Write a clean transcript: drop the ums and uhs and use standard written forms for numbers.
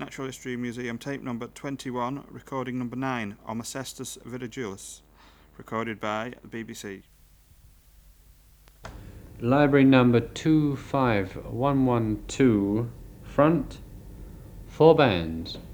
Natural History Museum, tape number 21, recording number 9, Almacestus Virgilius, recorded by the BBC. Library number 25112, front, 4 bands.